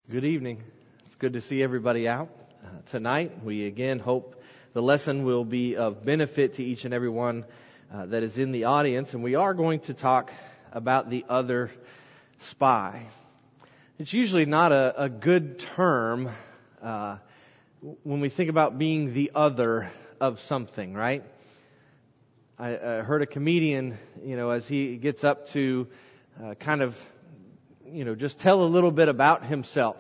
Good evening. It's good to see everybody out tonight. We again hope the lesson will be of benefit to each and every one that is in the audience. And we are going to talk about the other spy. It's usually not a good term when we think about being the other of something, right? I heard a comedian, as he gets up to just tell a little bit about himself.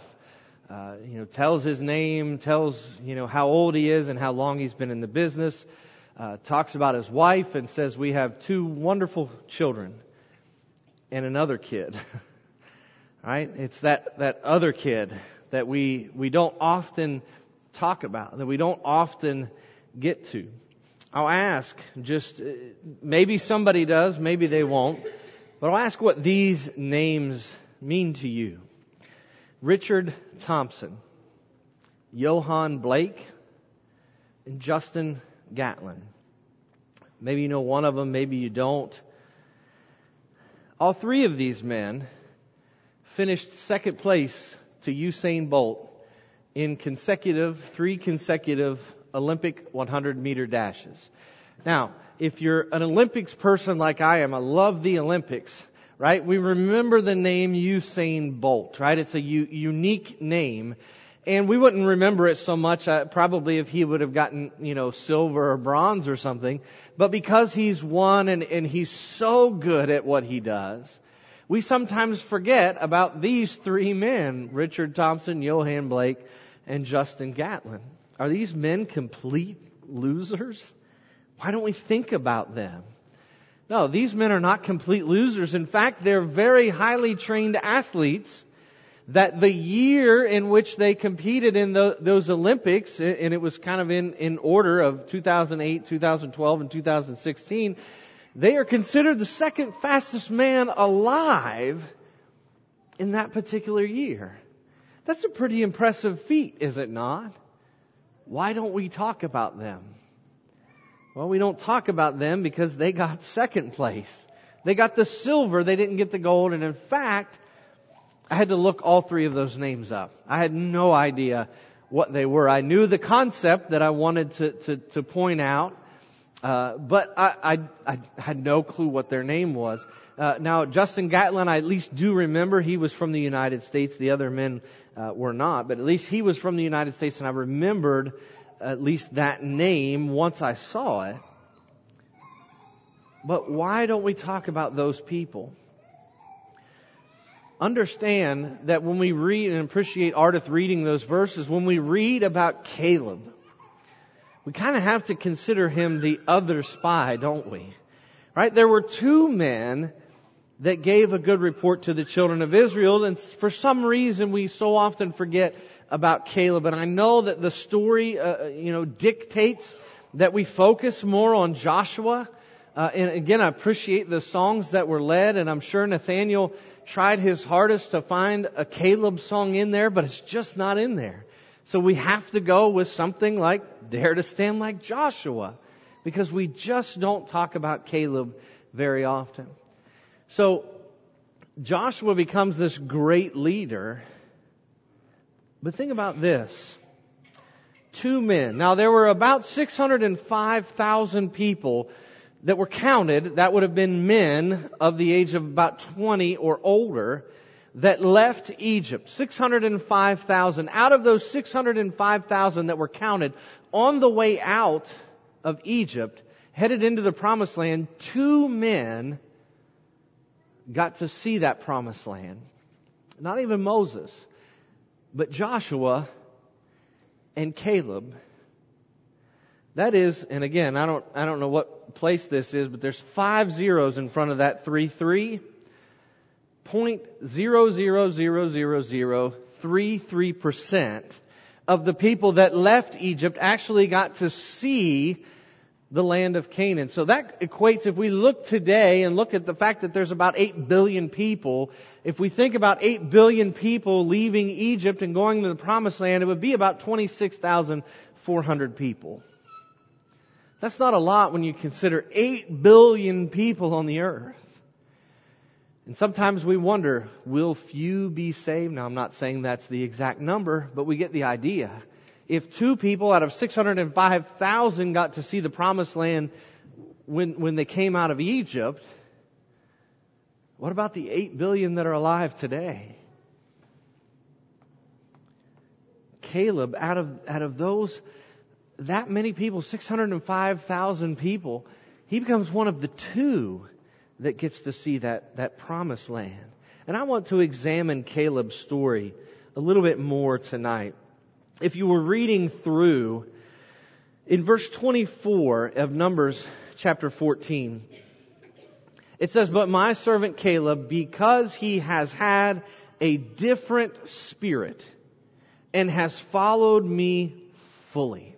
Tells his name, tells, how old he is and how long he's been in the business. Talks about his wife and says, we have 2 wonderful children and another kid. Right? It's that other kid that we don't often talk about, that we don't often get to. I'll ask, maybe somebody does, maybe they won't, but I'll ask what these names mean to you. Richard Thompson, Johann Blake, and Justin Gatlin. Maybe you know one of them, maybe you don't. All 3 of these men finished second place to Usain Bolt in 3 consecutive Olympic 100-meter dashes. Now, if you're an Olympics person like I am, I love the Olympics, right? We remember the name Usain Bolt, right? It's a unique name. And we wouldn't remember it so much probably if he would have gotten, silver or bronze or something. But because he's won and he's so good at what he does, we sometimes forget about these 3 men, Richard Thompson, Johann Blake, and Justin Gatlin. Are these men complete losers? Why don't we think about them? No, these men are not complete losers. In fact, they're very highly trained athletes that the year in which they competed in those Olympics, and it was kind of in order of 2008, 2012, and 2016, they are considered the second fastest man alive in that particular year. That's a pretty impressive feat, is it not? Why don't we talk about them? Well, we don't talk about them because they got second place. They got the silver, they didn't get the gold, and in fact, I had to look all 3 of those names up. I had no idea what they were. I knew the concept that I wanted to point out, but I had no clue what their name was. Now, Justin Gatlin, I at least do remember. He was from the United States. The other men were not, but at least he was from the United States, and I remembered at least that name once I saw it. But why don't we talk about those people? Understand that when we read and appreciate Ardith reading those verses, when we read about Caleb, we kind of have to consider him the other spy, don't we? Right? There were 2 men that gave a good report to the children of Israel, and for some reason we so often forget about Caleb. And I know that the story, dictates that we focus more on Joshua. And again, I appreciate the songs that were led, and I'm sure Nathaniel tried his hardest to find a Caleb song in there, but it's just not in there. So we have to go with something like Dare to Stand Like Joshua, because we just don't talk about Caleb very often. So Joshua becomes this great leader. But think about this. 2 men. Now there were about 605,000 people that were counted. That would have been men of the age of about 20 or older that left Egypt. 605,000. Out of those 605,000 that were counted on the way out of Egypt, headed into the promised land, 2 men got to see that promised land. Not even Moses, but Joshua and Caleb. That is, and again, I don't know what place this is, but there's 5 zeros in front of that 3. 0.000033% of the people that left Egypt actually got to see the land of Canaan. So that equates, if we look today and look at the fact that there's about 8 billion people, if we think about 8 billion people leaving Egypt and going to the promised land, it would be about 26,400 people. That's not a lot when you consider 8 billion people on the earth. And sometimes we wonder, will few be saved? Now, I'm not saying that's the exact number, but we get the idea. If 2 people out of 605,000 got to see the promised land when they came out of Egypt, what about the 8 billion that are alive today? Caleb, out of those, that many people, 605,000 people, he becomes one of the 2 that gets to see that promised land. And I want to examine Caleb's story a little bit more tonight. If you were reading through, in verse 24 of Numbers chapter 14, it says, "But my servant Caleb, because he has had a different spirit and has followed me fully."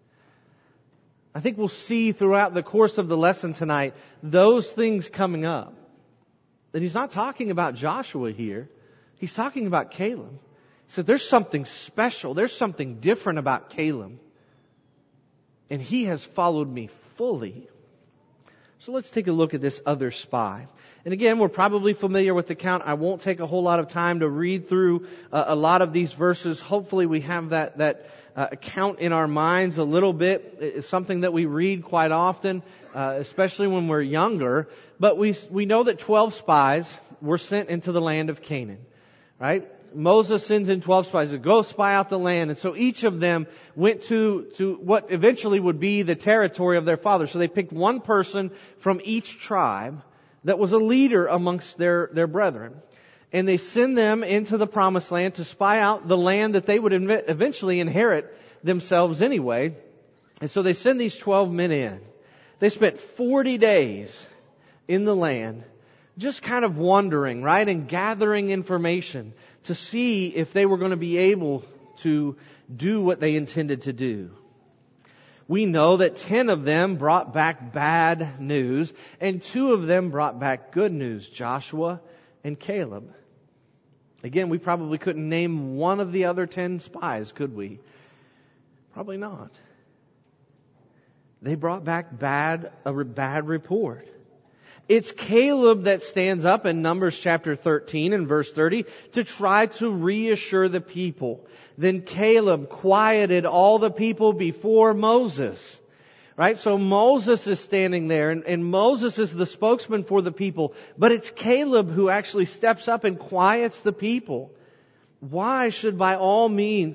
I think we'll see throughout the course of the lesson tonight those things coming up. That he's not talking about Joshua here. He's talking about Caleb. He said there's something special. There's something different about Caleb. And he has followed me fully. So let's take a look at this other spy. And again, we're probably familiar with the account. I won't take a whole lot of time to read through a lot of these verses. Hopefully we have that account in our minds a little bit. It's something that we read quite often, especially when we're younger. But we know that 12 spies were sent into the land of Canaan, right? Moses sends in 12 spies to go spy out the land. And so each of them went to what eventually would be the territory of their father. So they picked one person from each tribe that was a leader amongst their brethren. And they send them into the promised land to spy out the land that they would eventually inherit themselves anyway. And so they send these 12 men in. They spent 40 days in the land, just kind of wandering, right? And gathering information to see if they were going to be able to do what they intended to do. We know that 10 of them brought back bad news and 2 of them brought back good news, Joshua and Caleb. Again, we probably couldn't name one of the other 10 spies, could we? Probably not. They brought back a bad report. It's Caleb that stands up in Numbers chapter 13 and verse 30 to try to reassure the people. Then Caleb quieted all the people before Moses. Right? So Moses is standing there and Moses is the spokesman for the people. But it's Caleb who actually steps up and quiets the people. Why should by all means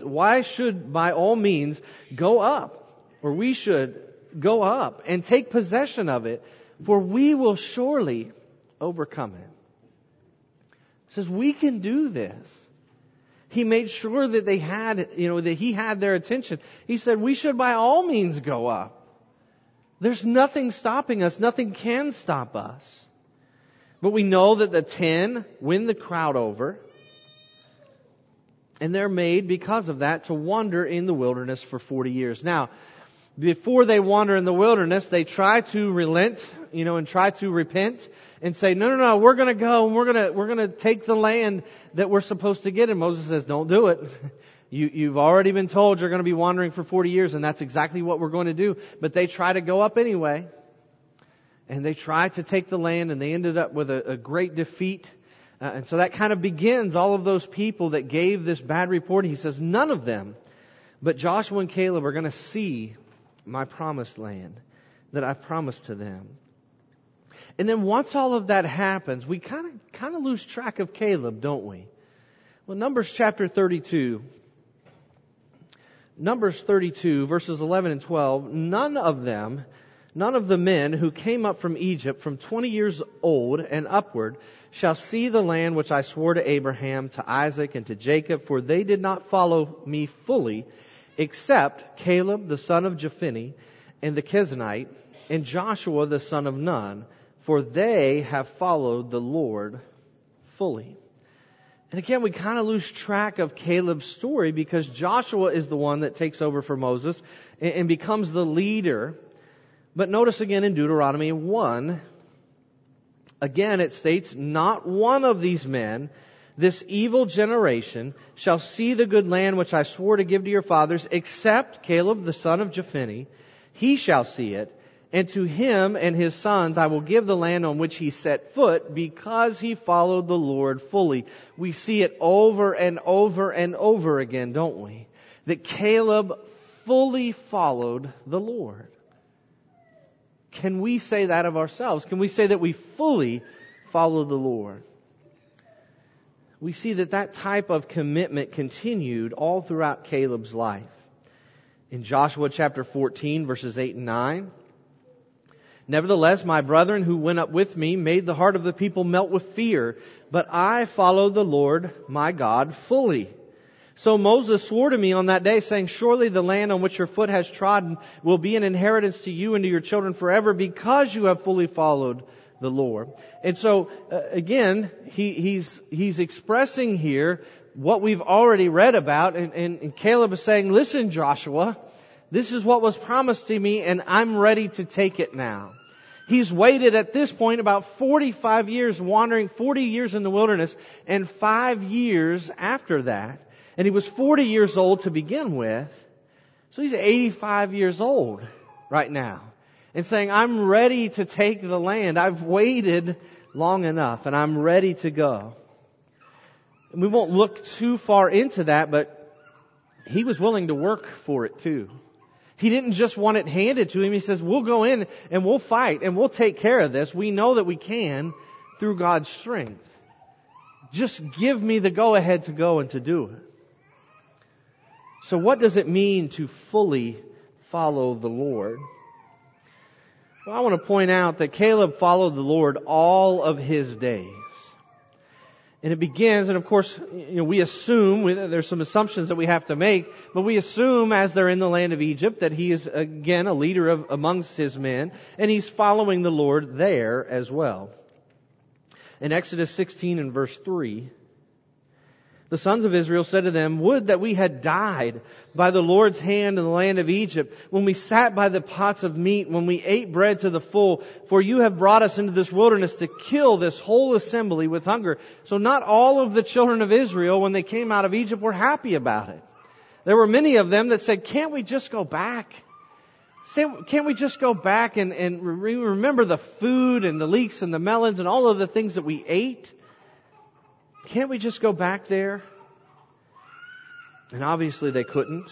go up, or we should go up and take possession of it, for we will surely overcome it. It says we can do this. He made sure that they had, that he had their attention. He said we should by all means go up. There's nothing stopping us. Nothing can stop us. But we know that the 10 win the crowd over. And they're made because of that to wander in the wilderness for 40 years. Now, before they wander in the wilderness, they try to relent, and try to repent and say, no, we're going to go and we're going to take the land that we're supposed to get. And Moses says, don't do it. You've already been told you're going to be wandering for 40 years, and that's exactly what we're going to do. But they try to go up anyway. And they try to take the land, and they ended up with a great defeat. And so that kind of begins all of those people that gave this bad report. He says, none of them, but Joshua and Caleb are going to see my promised land that I've promised to them. And then once all of that happens, we kind of lose track of Caleb, don't we? Well, Numbers 32, verses 11 and 12, none of the men who came up from Egypt from 20 years old and upward shall see the land which I swore to Abraham, to Isaac, and to Jacob, for they did not follow me fully, except Caleb the son of Jephunneh, and the Kenizzite, and Joshua the son of Nun, for they have followed the Lord fully. And again, we kind of lose track of Caleb's story because Joshua is the one that takes over for Moses and becomes the leader. But notice again in Deuteronomy 1, again it states, not one of these men, this evil generation, shall see the good land which I swore to give to your fathers, except Caleb the son of Jephunneh. He shall see it, And to him and his sons I will give the land on which he set foot, because he followed the Lord fully. We see it over and over and over again, don't we? That Caleb fully followed the Lord. Can we say that of ourselves? Can we say that we fully follow the Lord? We see that type of commitment continued all throughout Caleb's life. In Joshua chapter 14, verses 8 and 9, "Nevertheless, my brethren who went up with me made the heart of the people melt with fear, but I followed the Lord my God fully. So Moses swore to me on that day, saying, Surely the land on which your foot has trodden will be an inheritance to you and to your children forever, because you have fully followed the Lord." And so, again, he's expressing here what we've already read about, and Caleb is saying, listen, Joshua, this is what was promised to me, and I'm ready to take it now. He's waited at this point about 45 years wandering, 40 years in the wilderness, and 5 years after that. And he was 40 years old to begin with. So he's 85 years old right now. And saying, I'm ready to take the land. I've waited long enough and I'm ready to go. And we won't look too far into that, but he was willing to work for it too. He didn't just want it handed to him. He says, we'll go in and we'll fight and we'll take care of this. We know that we can through God's strength. Just give me the go-ahead to go and to do it. So what does it mean to fully follow the Lord? Well, I want to point out that Caleb followed the Lord all of his days. And it begins, and of course, we assume, there's some assumptions that we have to make, but we assume as they're in the land of Egypt that he is again a leader amongst his men, and he's following the Lord there as well. In Exodus 16 and verse 3, the sons of Israel said to them, Would that we had died by the Lord's hand in the land of Egypt, when we sat by the pots of meat, when we ate bread to the full. For you have brought us into this wilderness to kill this whole assembly with hunger. So not all of the children of Israel, when they came out of Egypt, were happy about it. There were many of them that said, Can't we just go back? Can't we just go back and remember the food and the leeks and the melons and all of the things that we ate? Can't we just go back there? And obviously they couldn't.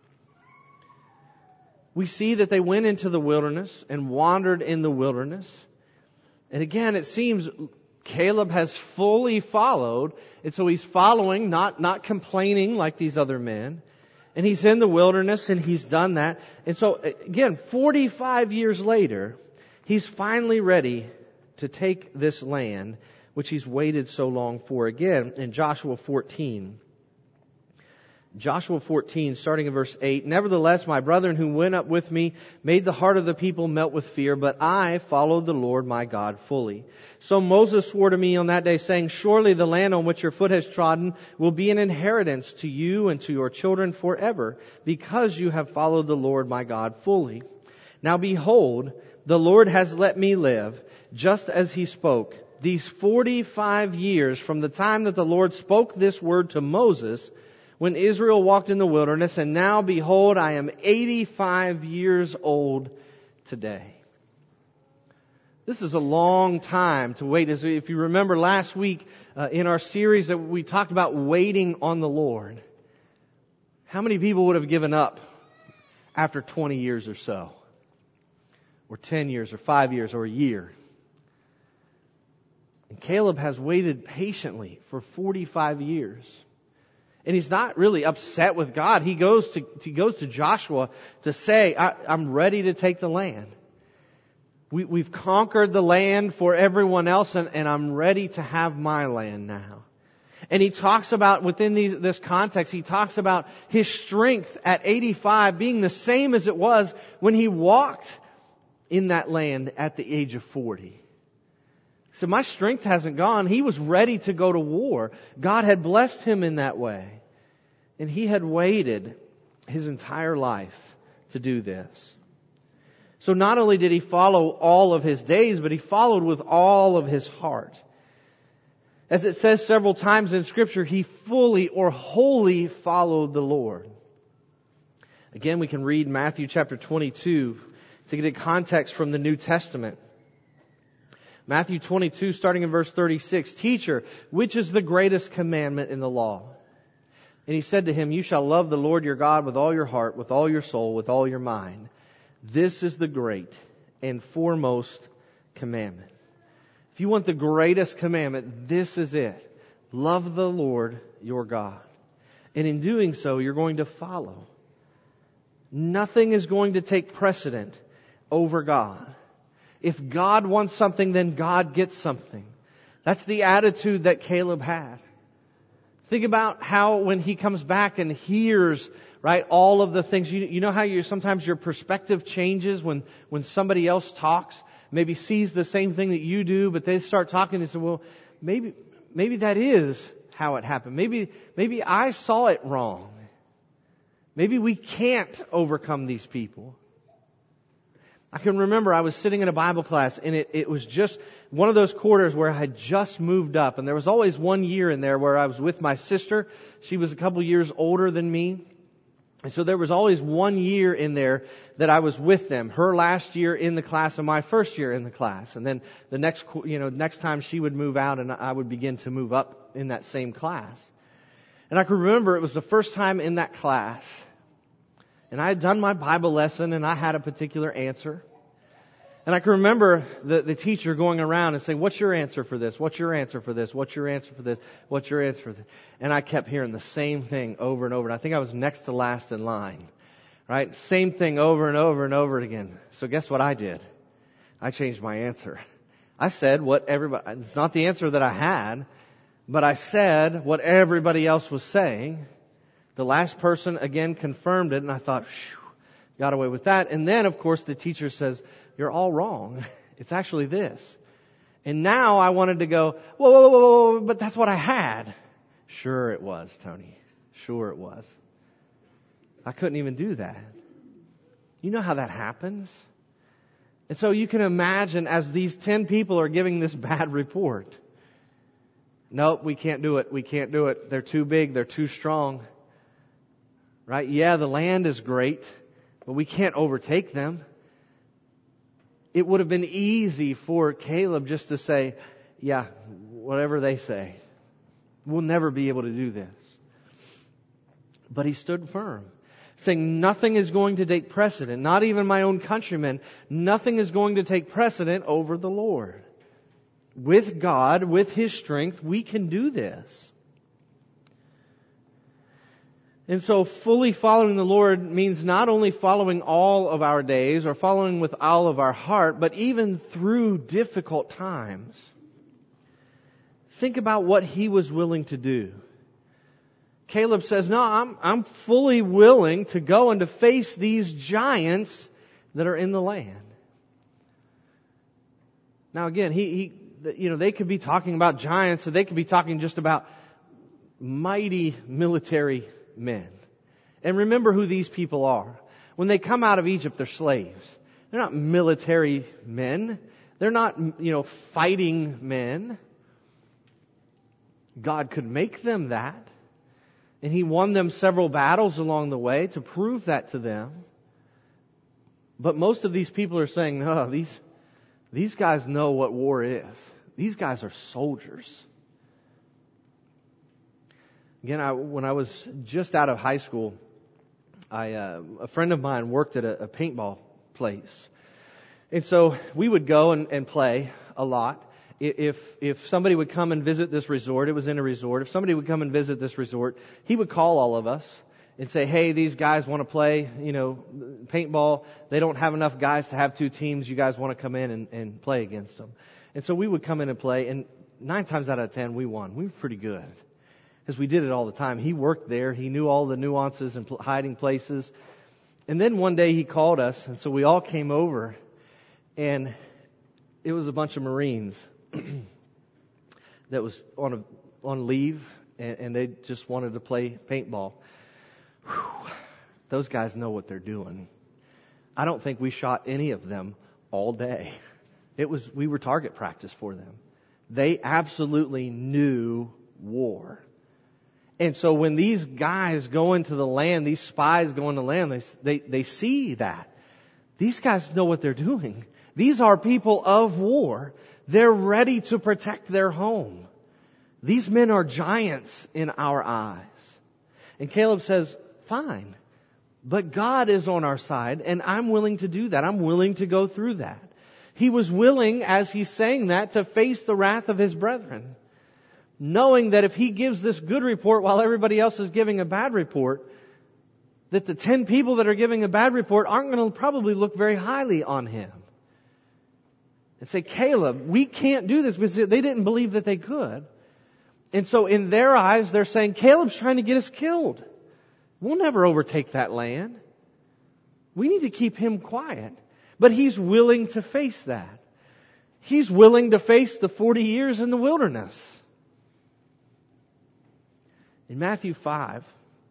We see that they went into the wilderness and wandered in the wilderness. And again, it seems Caleb has fully followed. And so he's following, not complaining like these other men. And he's in the wilderness and he's done that. And so again, 45 years later, he's finally ready to take this land, which he's waited so long for. Again, in Joshua 14. Joshua 14, starting in verse 8. Nevertheless, my brethren who went up with me made the heart of the people melt with fear, but I followed the Lord my God fully. So Moses swore to me on that day, saying, Surely the land on which your foot has trodden will be an inheritance to you and to your children forever, because you have followed the Lord my God fully. Now behold, the Lord has let me live, just as he spoke. These 45 years from the time that the Lord spoke this word to Moses, when Israel walked in the wilderness, and now behold, I am 85 years old today. This is a long time to wait. If you remember last week in our series that we talked about waiting on the Lord, how many people would have given up after 20 years or so? Or 10 years or 5 years or a year? And Caleb has waited patiently for 45 years. And he's not really upset with God. He goes to Joshua to say, I'm ready to take the land. We've conquered the land for everyone else, and I'm ready to have my land now. And he talks about, within this context, he talks about his strength at 85 being the same as it was when he walked in that land at the age of 40. So my strength hasn't gone. He was ready to go to war. God had blessed him in that way. And he had waited his entire life to do this. So not only did he follow all of his days, but he followed with all of his heart. As it says several times in Scripture, he fully or wholly followed the Lord. Again, we can read Matthew chapter 22, to get a context from the New Testament. Matthew 22, starting in verse 36, "Teacher, which is the greatest commandment in the law?" And he said to him, "You shall love the Lord your God with all your heart, with all your soul, with all your mind. This is the great and foremost commandment." If you want the greatest commandment, this is it. Love the Lord your God. And in doing so, you're going to follow. Nothing is going to take precedent over God. If God wants something, then God gets something. That's the attitude that Caleb had. Think about how when he comes back and hears, right, all of the things. You know how sometimes your perspective changes when somebody else talks, maybe sees the same thing that you do, but they start talking and say, well, maybe that is how it happened. Maybe I saw it wrong. Maybe we can't overcome these people. I can remember I was sitting in a Bible class, and it was just one of those quarters where I had just moved up. And there was always 1 year in there where I was with my sister. She was a couple years older than me. And so there was always 1 year in there that I was with them. Her last year in the class and my first year in the class. And then the next time she would move out and I would begin to move up in that same class. And I can remember it was the first time in that class. And I had done my Bible lesson and I had a particular answer. And I can remember the teacher going around and saying, "What's your answer for this? What's your answer for this? What's your answer for this? What's your answer for this?" And I kept hearing the same thing over and over. And I think I was next to last in line. Right? Same thing over and over and over again. So guess what I did? I changed my answer. I said what everybody, it's not the answer that I had, but I said what everybody else was saying. The last person again confirmed it, and I thought, phew, got away with that. And then, of course, the teacher says, "You're all wrong. It's actually this." And now I wanted to go, whoa, but that's what I had. Sure it was, Tony. Sure it was. I couldn't even do that. You know how that happens? And so you can imagine as these 10 people are giving this bad report. Nope, we can't do it. We can't do it. They're too big. They're too strong. Right? Yeah, the land is great, but we can't overtake them. It would have been easy for Caleb just to say, "Yeah, whatever they say. We'll never be able to do this." But he stood firm, saying, "Nothing is going to take precedent, not even my own countrymen, nothing is going to take precedent over the Lord. With God, with His strength, we can do this." And so fully following the Lord means not only following all of our days or following with all of our heart, but even through difficult times. Think about what he was willing to do. Caleb says, "No, I'm fully willing to go and to face these giants that are in the land." Now again, they could be talking about giants, or they could be talking just about mighty military men. And remember who these people are. When they come out of Egypt, they're slaves. They're not military men. They're not, fighting men. God could make them that. And He won them several battles along the way to prove that to them. But most of these people are saying, "No, these guys know what war is. These guys are soldiers." Again, when I was just out of high school, a friend of mine worked at a paintball place. And so we would go and play a lot. If somebody would come and visit this resort, it was in a resort. If somebody would come and visit this resort, he would call all of us and say, "Hey, these guys want to play, paintball. They don't have enough guys to have 2 teams. You guys want to come in and play against them?" And so we would come in and play, and 9 times out of 10, we won. We were pretty good. Because we did it all the time. He worked there. He knew all the nuances and hiding places. And then one day he called us, and so we all came over, and it was a bunch of Marines that was on leave, and they just wanted to play paintball. Whew. Those guys know what they're doing. I don't think we shot any of them all day. We were target practice for them. They absolutely knew war. And so when these guys go into the land, these spies go into the land, they see that. These guys know what they're doing. These are people of war. They're ready to protect their home. These men are giants in our eyes. And Caleb says, fine, but God is on our side, and I'm willing to do that. I'm willing to go through that. He was willing, as he's saying that, to face the wrath of his brethren, knowing that if he gives this good report while everybody else is giving a bad report, that the 10 people that are giving a bad report aren't going to probably look very highly on him. And say, Caleb, we can't do this, because they didn't believe that they could. And so in their eyes, they're saying, Caleb's trying to get us killed. We'll never overtake that land. We need to keep him quiet. But he's willing to face that. He's willing to face the 40 years in the wilderness. In Matthew 5,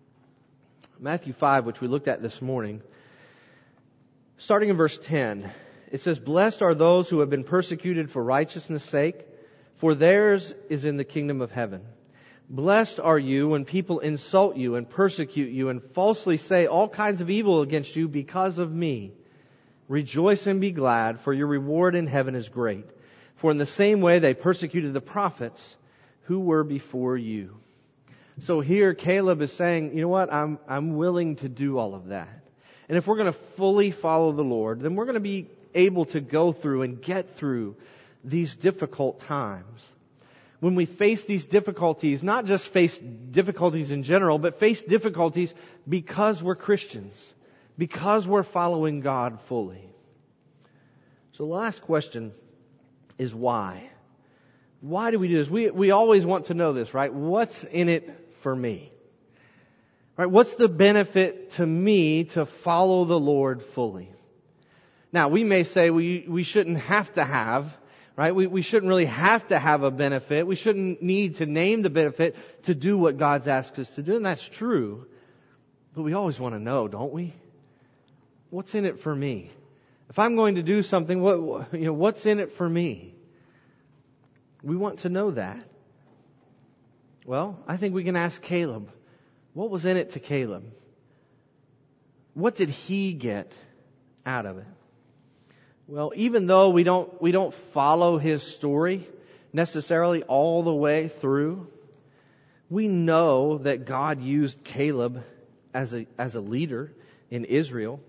which we looked at this morning, starting in verse 10, it says, Blessed are those who have been persecuted for righteousness' sake, for theirs is in the kingdom of heaven. Blessed are you when people insult you and persecute you and falsely say all kinds of evil against you because of me. Rejoice and be glad, for your reward in heaven is great. For in the same way they persecuted the prophets who were before you. So here Caleb is saying, you know what, I'm willing to do all of that. And if we're going to fully follow the Lord, then we're going to be able to go through and get through these difficult times. When we face these difficulties, not just face difficulties in general, but face difficulties because we're Christians, because we're following God fully. So the last question is why? Why do we do this? We always want to know this, right? What's in it for me? Right? What's the benefit to me to follow the Lord fully? Now, we may say we shouldn't have to have, right? We shouldn't really have to have a benefit. We shouldn't need to name the benefit to do what God's asked us to do. And that's true. But we always want to know, don't we? What's in it for me? If I'm going to do something, what's in it for me? We want to know that. Well, I think we can ask Caleb. What was in it to Caleb? What did he get out of it? Well, even though we don't follow his story necessarily all the way through, we know that God used Caleb as a leader in Israel.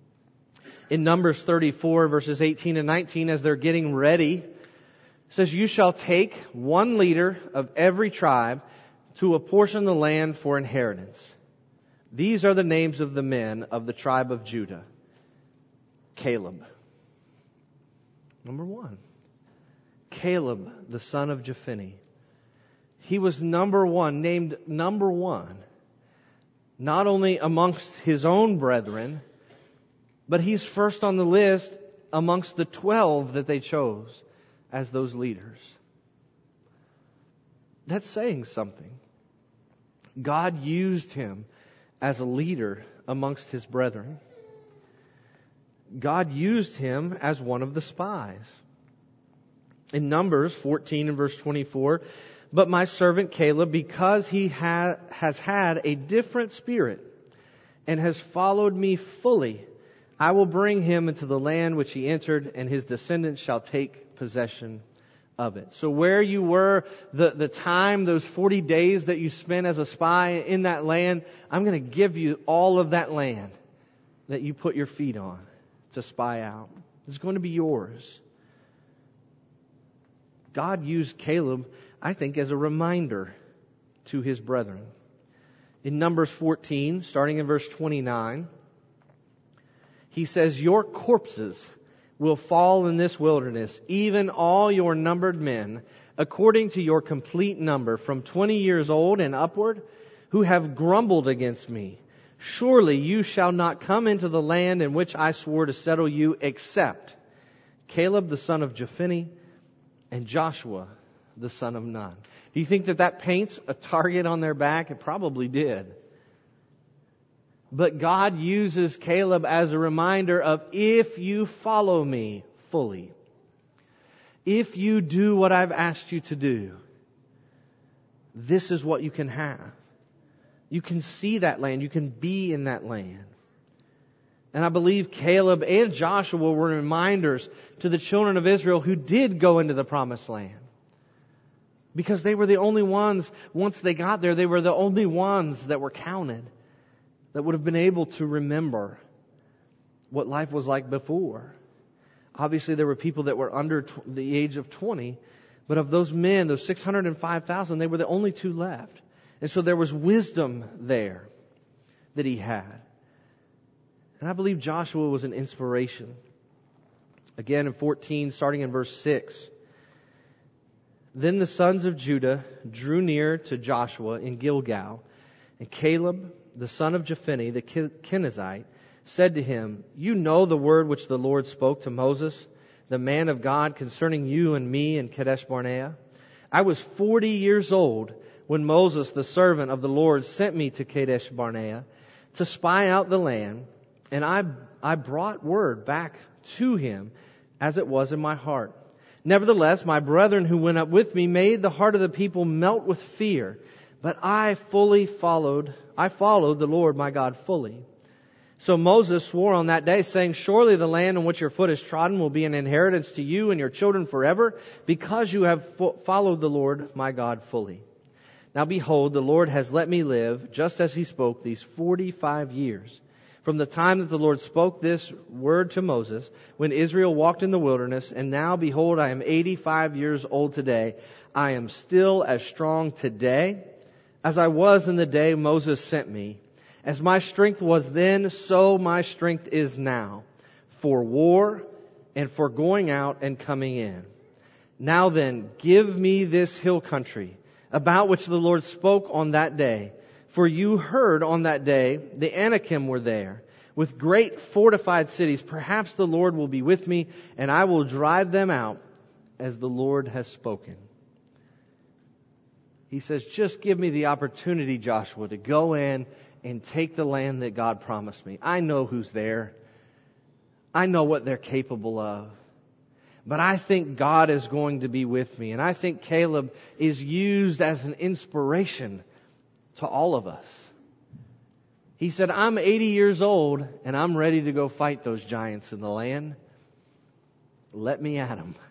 In Numbers 34, verses 18 and 19, as they're getting ready, it says, You shall take one leader of every tribe to apportion the land for inheritance. These are the names of the men of the tribe of Judah. Caleb. Number one, Caleb, the son of Jephunneh. He was named number one, not only amongst his own brethren, but he's first on the list amongst the 12 that they chose as those leaders. That's saying something. God used him as a leader amongst his brethren. God used him as one of the spies. In Numbers 14 and verse 24, But my servant Caleb, because he has had a different spirit and has followed me fully, I will bring him into the land which he entered, and his descendants shall take possession of it. So where you were, the time, those 40 days that you spent as a spy in that land, I'm going to give you all of that land that you put your feet on to spy out. It's going to be yours. God used Caleb, I think, as a reminder to his brethren. In Numbers 14, starting in verse 29, he says, Your corpses will fall in this wilderness, even all your numbered men, according to your complete number, from 20 years old and upward, who have grumbled against me. Surely you shall not come into the land in which I swore to settle you, except Caleb the son of Jephunneh and Joshua the son of Nun. Do you think that paints a target on their back? It probably did. But God uses Caleb as a reminder of, if you follow me fully, if you do what I've asked you to do, this is what you can have. You can see that land. You can be in that land. And I believe Caleb and Joshua were reminders to the children of Israel who did go into the promised land. Because they were the only ones, once they got there, they were the only ones that were counted, that would have been able to remember what life was like before. Obviously, there were people that were under the age of 20, but of those men, those 605,000, they were the only two left. And so there was wisdom there that he had. And I believe Joshua was an inspiration. Again, in 14, starting in verse 6. Then the sons of Judah drew near to Joshua in Gilgal, and Caleb, the son of Jephunneh, the Kenizzite, said to him, You know the word which the Lord spoke to Moses, the man of God, concerning you and me in Kadesh Barnea. I was 40 years old when Moses, the servant of the Lord, sent me to Kadesh Barnea to spy out the land, and I brought word back to him as it was in my heart. Nevertheless, my brethren who went up with me made the heart of the people melt with fear, but I followed the Lord my God fully. So Moses swore on that day, saying, Surely the land on which your foot is trodden will be an inheritance to you and your children forever, because you have followed the Lord my God fully. Now behold, the Lord has let me live, just as He spoke, these 45 years. From the time that the Lord spoke this word to Moses, when Israel walked in the wilderness, and now behold, I am 85 years old today. I am still as strong today as I was in the day Moses sent me. As my strength was then, so my strength is now, for war and for going out and coming in. Now then, give me this hill country, about which the Lord spoke on that day. For you heard on that day, the Anakim were there, with great fortified cities. Perhaps the Lord will be with me, and I will drive them out, as the Lord has spoken. He says, just give me the opportunity, Joshua, to go in and take the land that God promised me. I know who's there. I know what they're capable of. But I think God is going to be with me. And I think Caleb is used as an inspiration to all of us. He said, I'm 80 years old and I'm ready to go fight those giants in the land. Let me at them.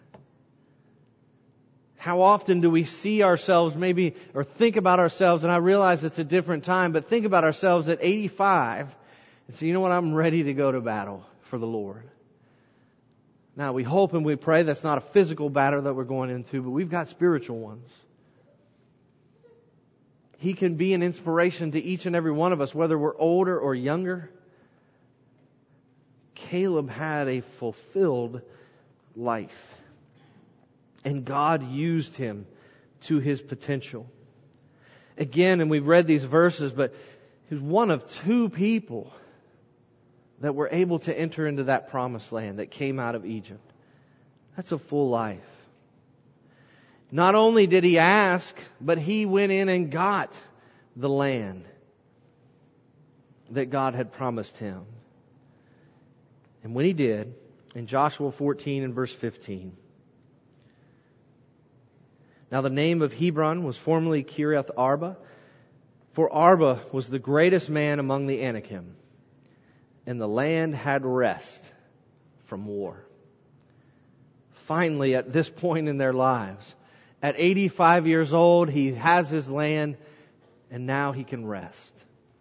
How often do we see ourselves maybe, or think about ourselves, and I realize it's a different time, but think about ourselves at 85 and say, you know what, I'm ready to go to battle for the Lord. Now we hope and we pray that's not a physical battle that we're going into, but we've got spiritual ones. He can be an inspiration to each and every one of us, whether we're older or younger. Caleb had a fulfilled life. And God used him to his potential. Again, and we've read these verses, but he's one of two people that were able to enter into that promised land that came out of Egypt. That's a full life. Not only did he ask, but he went in and got the land that God had promised him. And when he did, in Joshua 14 and verse 15, now the name of Hebron was formerly Kiriath Arba, for Arba was the greatest man among the Anakim, and the land had rest from war. Finally, at this point in their lives, at 85 years old, he has his land, and now he can rest.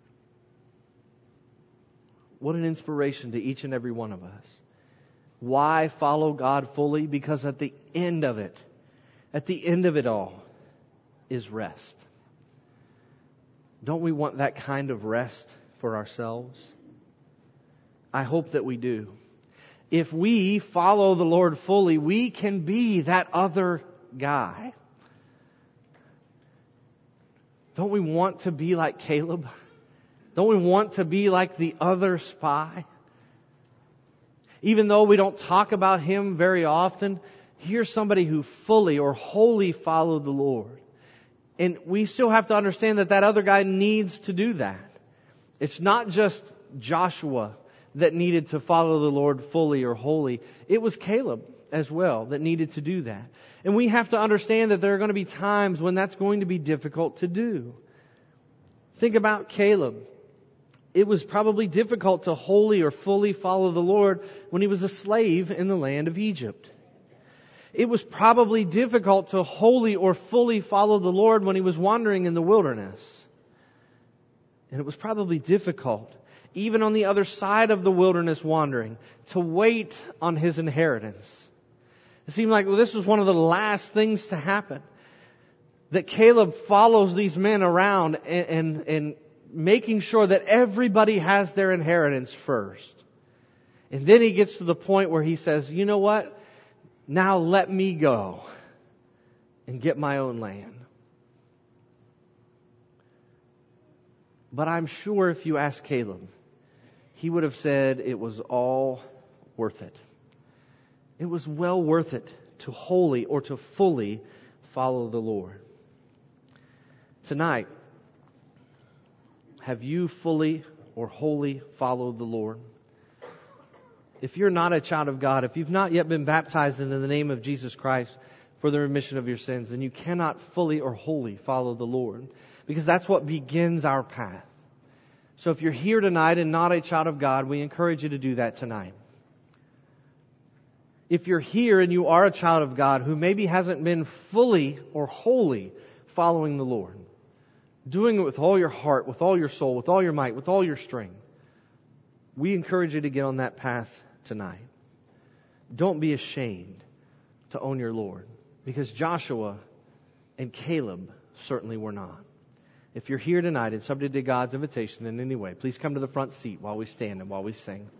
What an inspiration to each and every one of us. Why follow God fully? Because at the end of it all, is rest. Don't we want that kind of rest for ourselves? I hope that we do. If we follow the Lord fully, we can be that other guy. Don't we want to be like Caleb? Don't we want to be like the other spy? Even though we don't talk about him very often, here's somebody who fully or wholly followed the Lord. And we still have to understand that that other guy needs to do that. It's not just Joshua that needed to follow the Lord fully or wholly. It was Caleb as well that needed to do that. And we have to understand that there are going to be times when that's going to be difficult to do. Think about Caleb. It was probably difficult to wholly or fully follow the Lord when he was a slave in the land of Egypt. It was probably difficult to wholly or fully follow the Lord when he was wandering in the wilderness. And it was probably difficult, even on the other side of the wilderness wandering, to wait on his inheritance. It seemed like this was one of the last things to happen. That Caleb follows these men around and making sure that everybody has their inheritance first. And then he gets to the point where he says, you know what? Now let me go and get my own land. But I'm sure if you ask Caleb, he would have said it was all worth it. It was well worth it to wholly or to fully follow the Lord. Tonight, have you fully or wholly followed the Lord? If you're not a child of God, if you've not yet been baptized into the name of Jesus Christ for the remission of your sins, then you cannot fully or wholly follow the Lord, because that's what begins our path. So if you're here tonight and not a child of God, we encourage you to do that tonight. If you're here and you are a child of God who maybe hasn't been fully or wholly following the Lord, doing it with all your heart, with all your soul, with all your might, with all your strength, we encourage you to get on that path tonight. Don't be ashamed to own your Lord, because Joshua and Caleb certainly were not. If you're here tonight and subject to God's invitation in any way, please come to the front seat while we stand and while we sing.